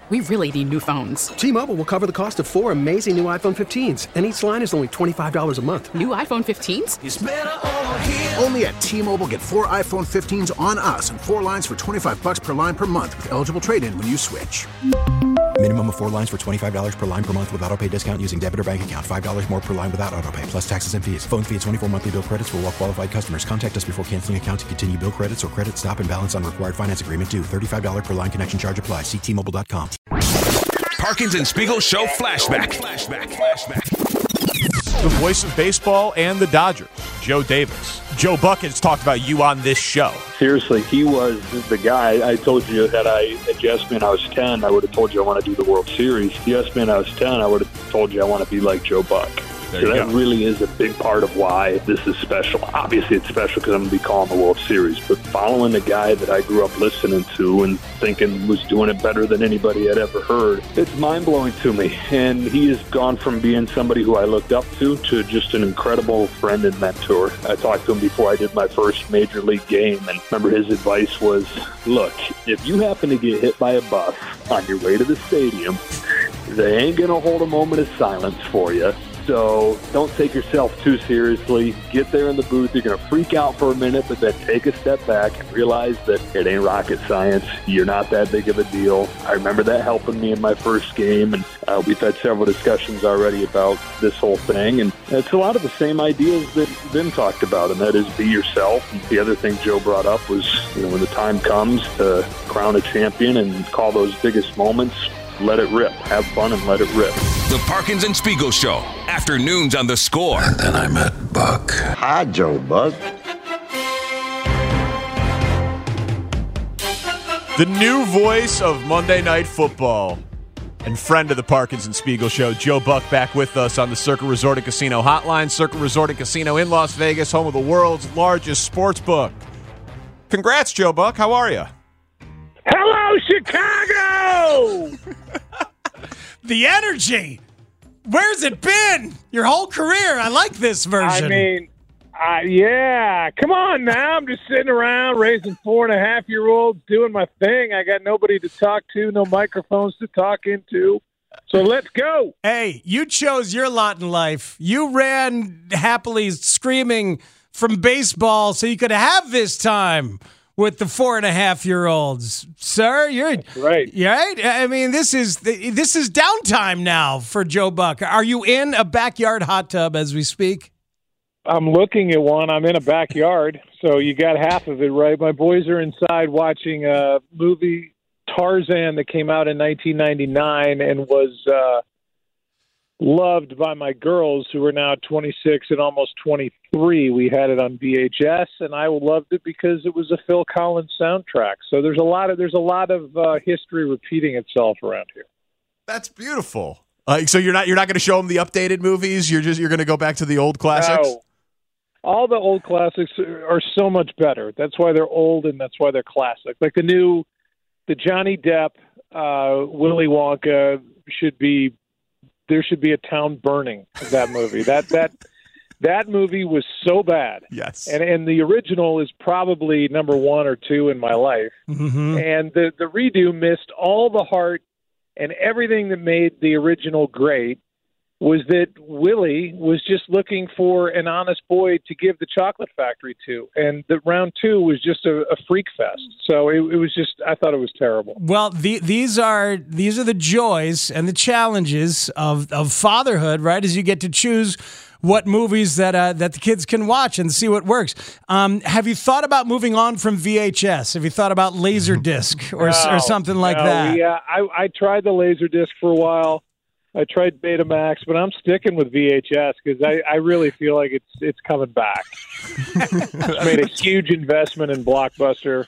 We really need new phones. T-Mobile will cover the cost of 4 amazing new iPhone 15s, and each line is only $25 a month. New iPhone 15s? It's better over here. Only at T-Mobile, get 4 iPhone 15s on us and 4 lines for $25 per line per month with eligible trade-in when you switch. Minimum of 4 lines for $25 per line per month with autopay discount using debit or bank account. $5 more per line without autopay, plus taxes and fees. Phone fee at 24 monthly bill credits for well-qualified customers. Contact us before canceling account to continue bill credits or credit stop and balance on required finance agreement due. $35 per line connection charge applies. See T-Mobile.com. Parkins and Spiegel Show Flashback. The voice of baseball and the Dodgers, Joe Davis. Joe Buck has talked about you on this show. Seriously, he was the guy. I told you that had you asked me when I was 10, I would have told you I want to do the World Series. If you asked me when I was 10, I would have told you I want to be like Joe Buck. There So you that go. really is a big part of why this is special. Obviously, it's special because I'm going to be calling the World Series. But following the guy that I grew up listening to and thinking was doing it better than anybody had ever heard, it's mind-blowing to me. And he has gone from being somebody who I looked up to just an incredible friend and mentor. I talked to him before I did my first Major League game. And remember, his advice was, look, if you happen to get hit by a bus on your way to the stadium, they ain't going to hold a moment of silence for you. So don't take yourself too seriously. Get there in the booth. You're going to freak out for a minute, but then take a step back and realize that it ain't rocket science. You're not that big of a deal. I remember that helping me in my first game, and we've had several discussions already about this whole thing. And it's a lot of the same ideas that Vin talked about, and that is be yourself. And the other thing Joe brought up was, when the time comes to crown a champion and call those biggest moments, let it rip. Have fun and let it rip. The Parkins and Spiegel Show, afternoons on The Score. And then I met Buck. Hi, Joe Buck. The new voice of Monday Night Football and friend of the Parkins and Spiegel Show, Joe Buck, back with us on the Circa Resort and Casino Hotline. Circa Resort and Casino in Las Vegas, home of the world's largest sports book. Congrats, Joe Buck. How are you? Hello, Chicago! The energy. Where's it been your whole career? I like this version. I mean, yeah. Come on now. I'm just sitting around raising 4.5-year-olds, doing my thing. I got nobody to talk to, no microphones to talk into. So let's go. Hey, you chose your lot in life. You ran happily screaming from baseball so you could have this time with the 4.5-year-olds, sir. You're right. Right? I mean, this is downtime now for Joe Buck. Are you in a backyard hot tub as we speak? I'm looking at one. I'm in a backyard, so you got half of it right. My boys are inside watching a movie, Tarzan, that came out in 1999 and was loved by my girls, who are now 26 and almost 23. We had it on VHS, and I loved it because it was a Phil Collins soundtrack. So there's a lot of history repeating itself around here. That's beautiful. So you're not going to show them the updated movies. You're going to go back to the old classics. No. All the old classics are so much better. That's why they're old, and that's why they're classic. Like the Johnny Depp, Willy Wonka there should be a town burning of that movie. That movie was so bad. Yes. And the original is probably number 1 or 2 in my life. Mm-hmm. And the redo missed all the heart and everything that made the original great. Was that Willie was just looking for an honest boy to give the chocolate factory to. And the round 2 was just a freak fest. So it was just, I thought it was terrible. Well, these are the joys and the challenges of fatherhood, right? As you get to choose what movies that the kids can watch and see what works. Have you thought about moving on from VHS? Have you thought about Laserdisc or something like that? Yeah, I tried the Laserdisc for a while. I tried Betamax, but I'm sticking with VHS because I really feel like it's coming back. I made a huge investment in Blockbuster.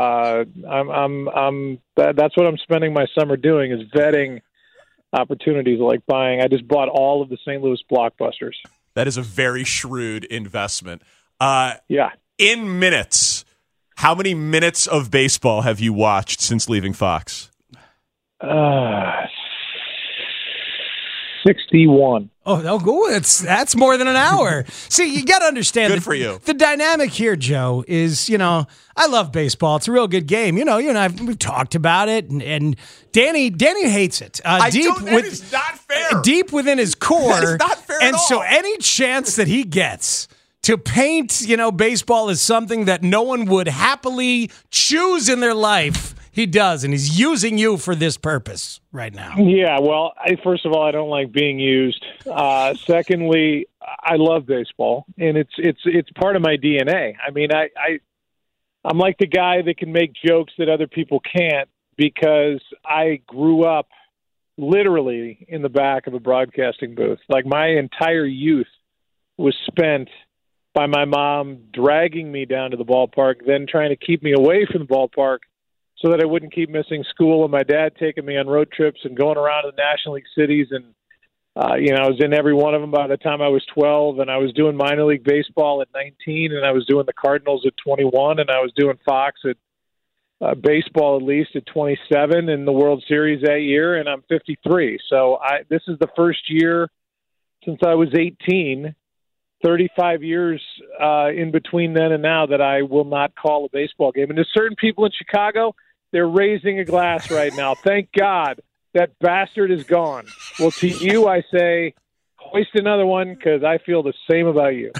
That's what I'm spending my summer doing, is vetting opportunities like buying. I just bought all of the St. Louis Blockbusters. That is a very shrewd investment. Yeah. In minutes, how many minutes of baseball have you watched since leaving Fox? 61. Oh, that's more than an hour. See, you got to understand. Good for you. The dynamic here, Joe, is, I love baseball. It's a real good game. You and we've talked about it, and Danny hates it. That is not fair. Deep within his core. That is not fair at all. And so any chance that he gets to paint, baseball as something that no one would happily choose in their life, he does, and he's using you for this purpose right now. Yeah, well, first of all, I don't like being used. Secondly, I love baseball, and it's part of my DNA. I mean, I'm like the guy that can make jokes that other people can't because I grew up literally in the back of a broadcasting booth. Like, my entire youth was spent by my mom dragging me down to the ballpark, then trying to keep me away from the ballpark so that I wouldn't keep missing school, and my dad taking me on road trips and going around to the National League cities. And, I was in every one of them by the time I was 12, and I was doing minor league baseball at 19, and I was doing the Cardinals at 21, and I was doing Fox at baseball at least at 27 in the World Series that year, and I'm 53. So this is the first year since I was 18, 35 years in between then and now, that I will not call a baseball game. And there's certain people in Chicago, they're raising a glass right now. Thank God that bastard is gone. Well, to you, I say, hoist another one, because I feel the same about you.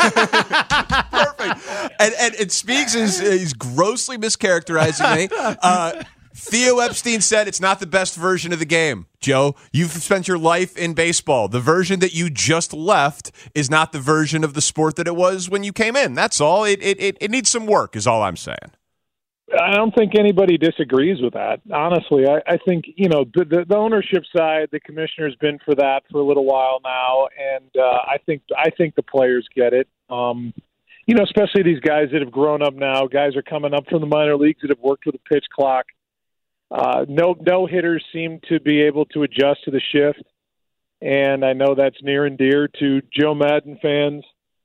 Perfect. And Speaks is grossly mischaracterizing me. Theo Epstein said it's not the best version of the game. Joe, you've spent your life in baseball. The version that you just left is not the version of the sport that it was when you came in. That's all. It needs some work, is all I'm saying. I don't think anybody disagrees with that. Honestly, I think, the ownership side, the commissioner's been for that for a little while now, and I think the players get it. Especially these guys that have grown up now. Guys are coming up from the minor leagues that have worked with a pitch clock. No hitters seem to be able to adjust to the shift, and I know that's near and dear to Joe Madden fans.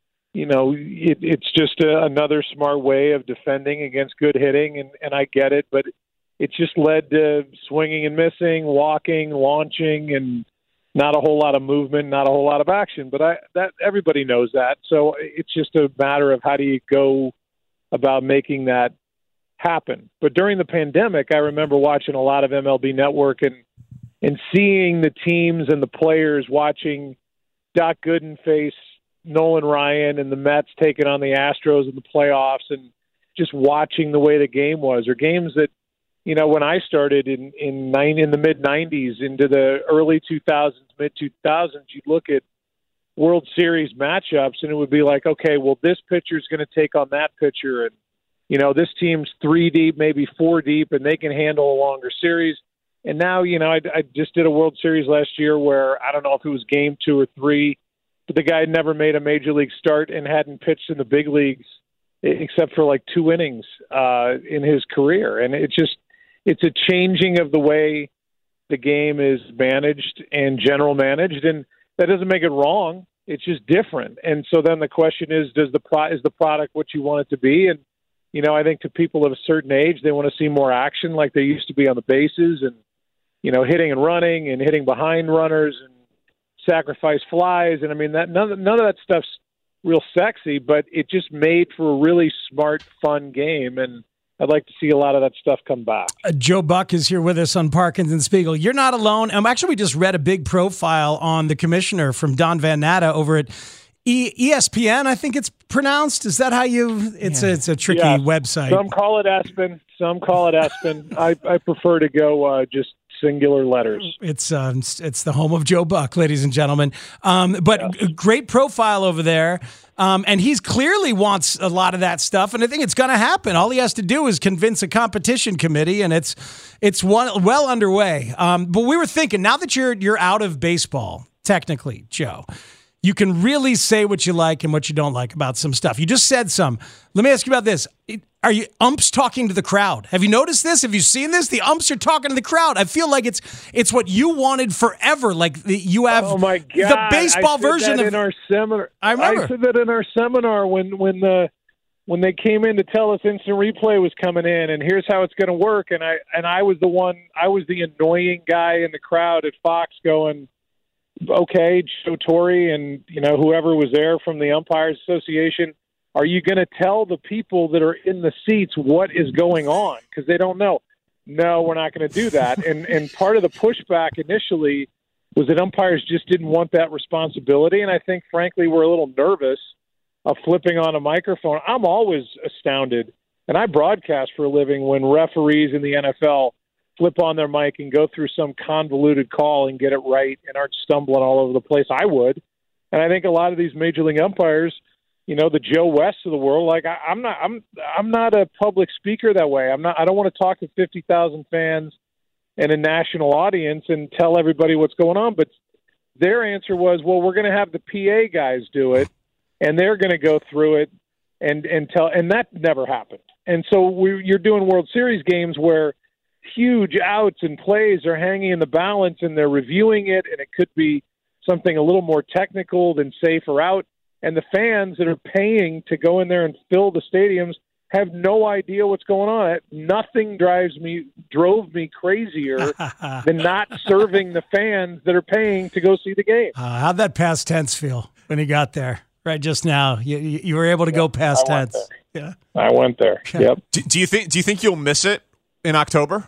It's just another smart way of defending against good hitting, and I get it, but it's just led to swinging and missing, walking, launching, and not a whole lot of movement, not a whole lot of action. But that everybody knows that, so it's just a matter of how do you go about making that happen. But during the pandemic, I remember watching a lot of MLB Network and seeing the teams and the players, watching Doc Gooden face Nolan Ryan and the Mets taking on the Astros in the playoffs, and just watching the way the game was, or games that, when I started in the mid 90s into the early 2000s, mid 2000s, you'd look at World Series matchups and it would be like, okay, well, this pitcher is going to take on that pitcher, and this team's 3 deep, maybe 4 deep, and they can handle a longer series. And now, I just did a World Series last year where I don't know if it was game 2 or 3, but the guy had never made a major league start and hadn't pitched in the big leagues except for like 2 innings in his career. And it's a changing of the way the game is managed and general managed, and that doesn't make it wrong. It's just different. And so then the question is the product what you want it to be? And I think to people of a certain age, they want to see more action like there used to be on the bases, and hitting and running and hitting behind runners and sacrifice flies. And I mean, that none of that stuff's real sexy, but it just made for a really smart, fun game. And I'd like to see a lot of that stuff come back. Joe Buck is here with us on Parkins and Spiegel. You're not alone. Actually, we just read a big profile on the commissioner from Don Van Natta over at ESPN, I think it's pronounced. Is that how you? It's a tricky website. Some call it Espen. Some call it Espen. I prefer to go just singular letters. It's the home of Joe Buck, ladies and gentlemen. But great profile over there. And he's clearly wants a lot of that stuff, and I think it's going to happen. All he has to do is convince a competition committee, and it's well underway. But we were thinking, now that you're out of baseball, technically, Joe, you can really say what you like and what you don't like about some stuff. You just said some. Let me ask you about this. Are you umps talking to the crowd? Have you noticed this? Have you seen this? The umps are talking to the crowd. I feel like it's what you wanted forever. Like you have the baseball version of in our seminar. I remember. I said that in our seminar when they came in to tell us instant replay was coming in, and here's how it's going to work. And I was the annoying guy in the crowd at Fox going, okay, Joe Torre and, whoever was there from the Umpires Association, are you going to tell the people that are in the seats what is going on? Because they don't know. No, we're not going to do that. And part of the pushback initially was that umpires just didn't want that responsibility. And I think, frankly, we're a little nervous of flipping on a microphone. I'm always astounded, and I broadcast for a living, when referees in the NFL flip on their mic and go through some convoluted call and get it right and aren't stumbling all over the place. I would. And I think a lot of these major league umpires, the Joe West of the world, like I'm not a public speaker that way. I don't want to talk to 50,000 fans and a national audience and tell everybody what's going on. But their answer was, well, we're going to have the PA guys do it, and they're going to go through it and tell, and that never happened. And so you're doing World Series games where huge outs and plays are hanging in the balance, and they're reviewing it, and it could be something a little more technical than safe or out. And the fans that are paying to go in there and fill the stadiums have no idea what's going on. Nothing drove me crazier than not serving the fans that are paying to go see the game. How'd that past tense feel when you got there? Right, just now, you were able to go past tense. Yeah, I went there. Yep. Do you think you'll miss it in October?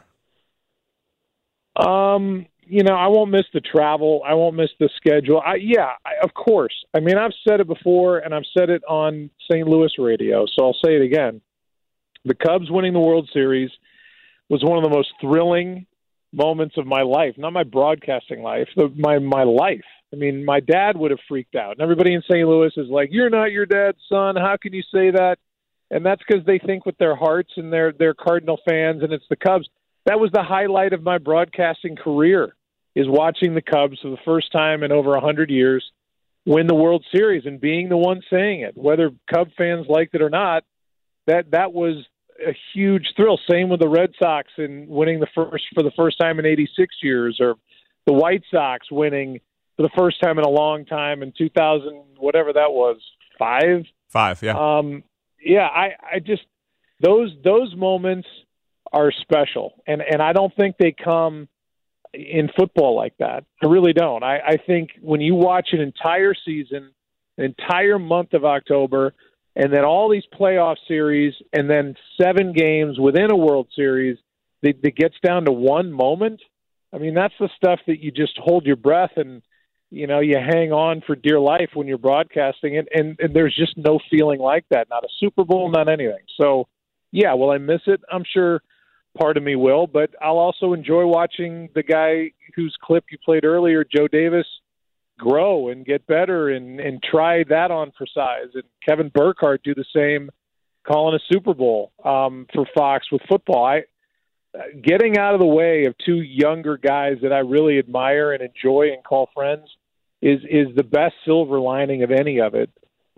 I won't miss the travel. I won't miss the schedule. Of course. I mean, I've said it before, and I've said it on St. Louis radio, so I'll say it again. The Cubs winning the World Series was one of the most thrilling moments of my life, not my broadcasting life, my life. I mean, my dad would have freaked out. And everybody in St. Louis is like, you're not your dad's son. How can you say that? And that's because they think with their hearts, and they're Cardinal fans, and it's the Cubs. That was the highlight of my broadcasting career, is watching the Cubs for the first time in over 100 years win the World Series and being the one saying it. Whether Cub fans liked it or not, that was a huge thrill. Same with the Red Sox and winning for the first time in 86 years, or the White Sox winning for the first time in a long time in 2000, whatever that was, 5? 5, yeah. I just those moments are special, and I don't think they come in football like that. I really don't. I think when you watch an entire season, an entire month of October, and then all these playoff series, and then 7 games within a World Series that gets down to one moment, I mean, that's the stuff that you just hold your breath and, you hang on for dear life when you're broadcasting it, and there's just no feeling like that. Not a Super Bowl, not anything. So, yeah, will I miss it? I'm sure part of me will, but I'll also enjoy watching the guy whose clip you played earlier, Joe Davis, grow and get better and try that on for size. And Kevin Burkhardt do the same, calling a Super Bowl for Fox with football. Getting out of the way of 2 younger guys that I really admire and enjoy and call friends is the best silver lining of any of it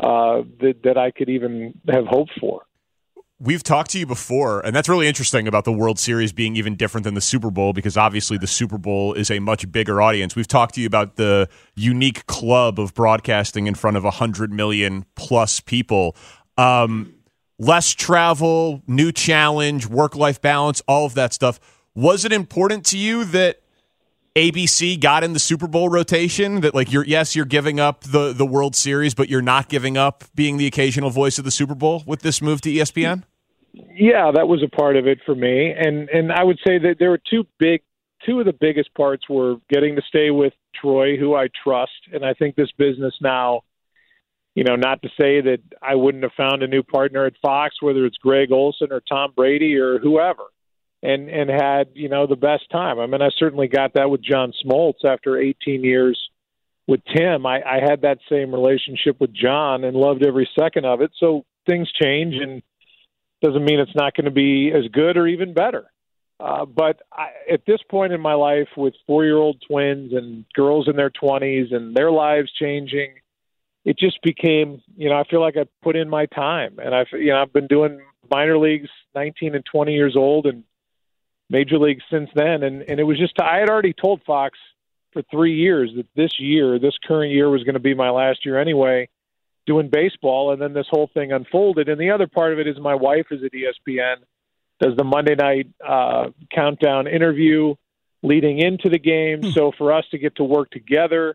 that I could even have hoped for. We've talked to you before, and that's really interesting about the World Series being even different than the Super Bowl, because obviously the Super Bowl is a much bigger audience. We've talked to you about the unique club of broadcasting in front of 100 million plus people. Less travel, new challenge, work-life balance, all of that stuff. Was it important to you that ABC got in the Super Bowl rotation? That, like, you're giving up the World Series, but you're not giving up being the occasional voice of the Super Bowl with this move to ESPN? Yeah, that was a part of it for me. And I would say that there were two of the biggest parts were getting to stay with Troy, who I trust. And I think this business now, not to say that I wouldn't have found a new partner at Fox, whether it's Greg Olson or Tom Brady or whoever, and had, the best time. I mean, I certainly got that with John Smoltz after 18 years with Tim. I had that same relationship with John and loved every second of it. So things change, and doesn't mean it's not going to be as good or even better. But at this point in my life, with 4-year-old twins and girls in their 20s and their lives changing, it just became, I feel like I put in my time. And I've been doing minor leagues 19 and 20 years old and major leagues since then. And it was just, I had already told Fox for 3 years that this current year was going to be my last year anyway, doing baseball. And then this whole thing unfolded. And the other part of it is my wife is at ESPN, does the Monday night countdown interview leading into the game. So for us to get to work together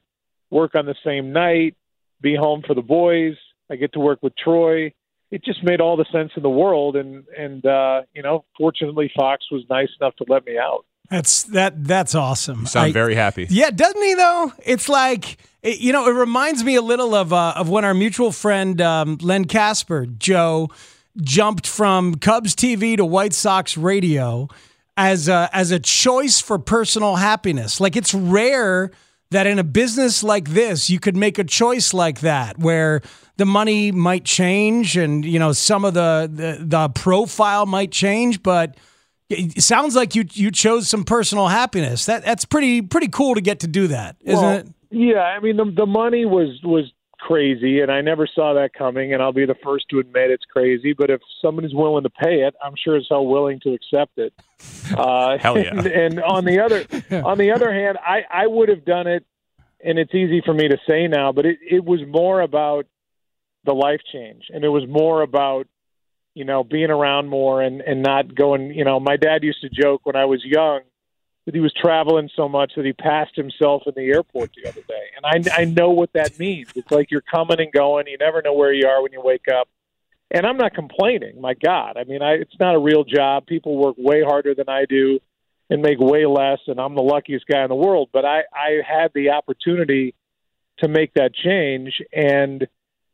work on the same night, be home for the boys. I get to work with Troy. It just made all the sense in the world. And fortunately, Fox was nice enough to let me out. That's awesome. You sound very happy. Yeah, doesn't he, though? It's like, it reminds me a little of when our mutual friend Len Casper, Joe, jumped from Cubs TV to White Sox radio as a choice for personal happiness. Like, it's rare that in a business like this, you could make a choice like that, where the money might change and, some of the profile might change, but it sounds like you chose some personal happiness. That's pretty cool to get to do that, isn't it? Yeah, I mean, the money was crazy, and I never saw that coming, and I'll be the first to admit it's crazy, but if somebody's willing to pay it, I'm sure as hell willing to accept it. Hell yeah. And on the other hand, I would have done it, and it's easy for me to say now, but it was more about the life change, and it was more about, being around more and not going, my dad used to joke when I was young that he was traveling so much that he passed himself in the airport the other day. And I know what that means. It's like you're coming and going. You never know where you are when you wake up. And I'm not complaining. My God. I mean, it's not a real job. People work way harder than I do and make way less, and I'm the luckiest guy in the world. But I had the opportunity to make that change, and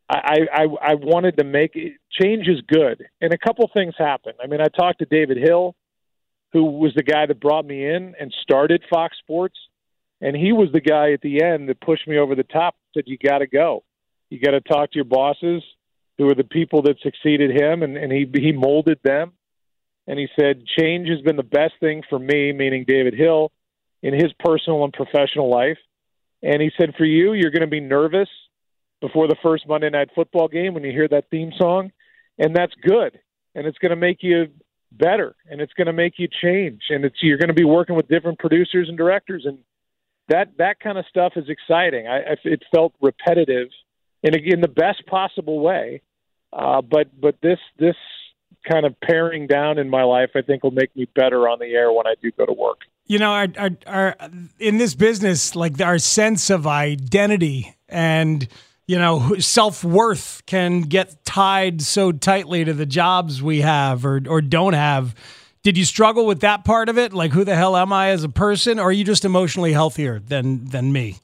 I wanted to make it. Change is good. And a couple things happened. I mean, I talked to David Hill, who was the guy that brought me in and started Fox Sports. And he was the guy at the end that pushed me over the top, said, you got to go. You got to talk to your bosses, who are the people that succeeded him, and he molded them. And he said, change has been the best thing for me, meaning David Hill, in his personal and professional life. And he said, for you, you're going to be nervous before the first Monday Night Football game when you hear that theme song, and that's good. And it's going to make you better, and it's going to make you change, and you're going to be working with different producers and directors, and that kind of stuff is exciting. It felt repetitive in the best possible way, but this kind of paring down in my life, I think, will make me better on the air when I do go to work. Our in this business, like, our sense of identity and self-worth can get tied so tightly to the jobs we have or don't have. Did you struggle with that part of it? Like, who the hell am I as a person? Or are you just emotionally healthier than me?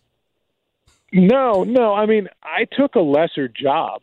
No. I mean, I took a lesser job.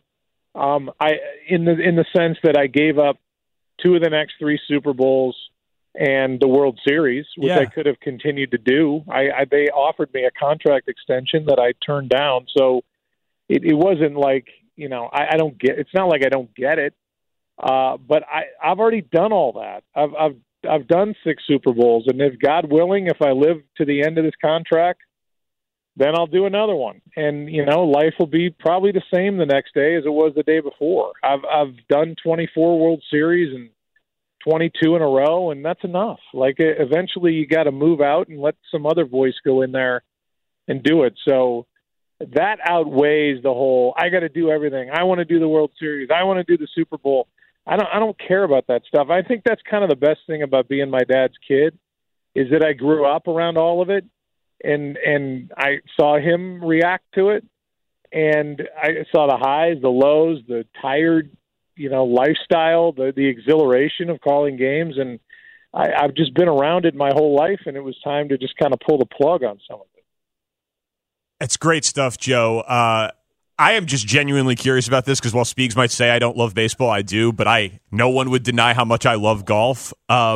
In the sense that I gave up 2 of the next 3 Super Bowls and the World Series, which I could have continued to do. They offered me a contract extension that I turned down. So it wasn't like, I don't get, it's not like I don't get it. But I've already done all that. I've done 6 Super Bowls, and if God willing, if I live to the end of this contract, then I'll do another one. And, life will be probably the same the next day as it was the day before. I've done 24 World Series and 22 in a row, and that's enough. Like, eventually you got to move out and let some other voice go in there and do it. So that outweighs the whole, I got to do everything. I want to do the World Series. I want to do the Super Bowl. I don't care about that stuff. I think that's kind of the best thing about being my dad's kid, is that I grew up around all of it, and I saw him react to it, and I saw the highs, the lows, the tired, lifestyle, the exhilaration of calling games, and I've just been around it my whole life, and it was time to just kind of pull the plug on some of it. It's great stuff, Joe. I am just genuinely curious about this because while Speaks might say I don't love baseball, I do, but no one would deny how much I love golf.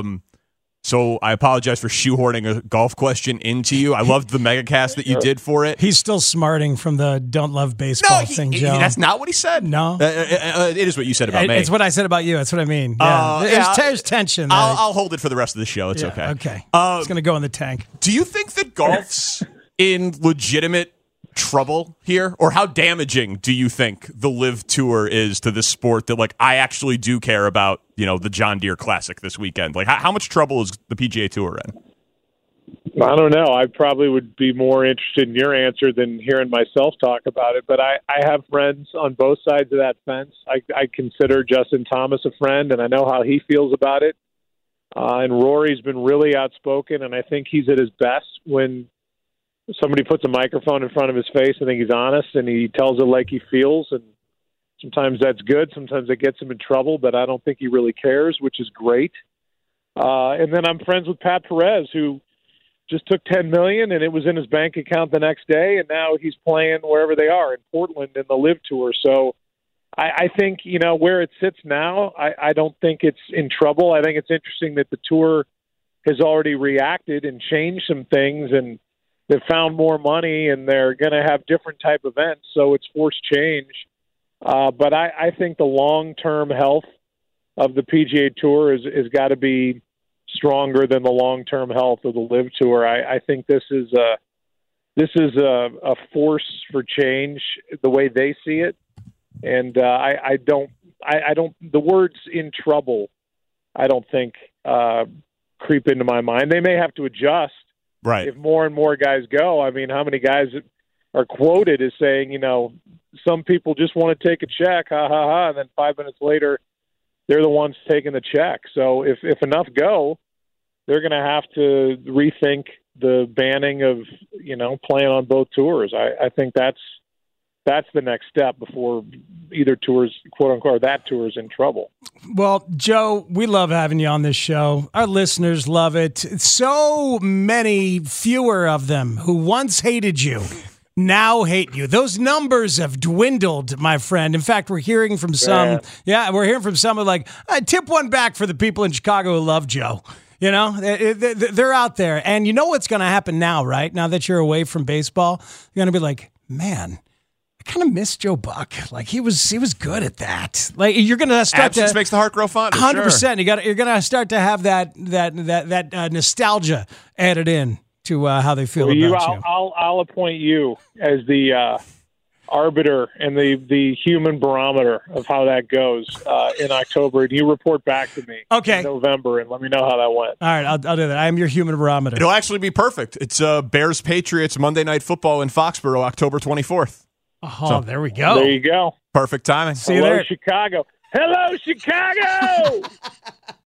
So I apologize for shoehorning a golf question into you. I loved the megacast that you did for it. He's still smarting from the don't love baseball thing, Joe. That's not what he said. No. It is what you said about me. It's what I said about you. That's what I mean. Yeah. There's tension there. I'll hold it for the rest of the show. It's okay. Okay. It's going to go in the tank. Do you think that golf's in legitimate trouble here, or how damaging do you think the Live Tour is to this sport that, like, I actually do care about, the John Deere Classic this weekend? Like, how much trouble is the PGA Tour in? I don't know. I probably would be more interested in your answer than hearing myself talk about it, but I have friends on both sides of that fence. I consider Justin Thomas a friend, and I know how he feels about it. And Rory's been really outspoken, and I think he's at his best when somebody puts a microphone in front of his face, I think he's honest and he tells it like he feels. And sometimes that's good. Sometimes it gets him in trouble, but I don't think he really cares, which is great. And then I'm friends with Pat Perez, who just took $10 million and it was in his bank account the next day, and now he's playing wherever they are in Portland in the Live Tour. So I think, where it sits now, I don't think it's in trouble. I think it's interesting that the tour has already reacted and changed some things, and they've found more money, and they're going to have different type events, so it's forced change. But I think the long-term health of the PGA Tour is got to be stronger than the long-term health of the Live Tour. I think this is a force for change the way they see it, and I don't. The words "in trouble," I don't think creep into my mind. They may have to adjust, right? If more and more guys go. I mean, how many guys are quoted as saying, some people just want to take a check, ha ha ha, and then 5 minutes later, they're the ones taking the check. So if enough go, they're going to have to rethink the banning of, playing on both tours. I think that's the next step before either tour's, quote unquote, that tour is in trouble. Well, Joe, we love having you on this show. Our listeners love it. So many fewer of them who once hated you now hate you. Those numbers have dwindled, my friend. In fact, we're hearing from some. Yeah, we're hearing from some like, tip one back for the people in Chicago who love Joe. They're out there. And you know what's going to happen now, right? Now that you're away from baseball, you're going to be like, man, I kind of miss Joe Buck. Like he was good at that. Like you're going to start Absence makes the heart grow fonder. 100%. You're going to start to have that nostalgia added in to how they feel about you. I'll appoint you as the arbiter and the human barometer of how that goes in October, and you report back to me in November and let me know how that went. All right, I'll do that. I am your human barometer. It'll actually be perfect. It's Bears-Patriots Monday Night Football in Foxborough, October 24th. Oh, there we go. There you go. Perfect timing. See you there. Hello, Chicago. Hello, Chicago!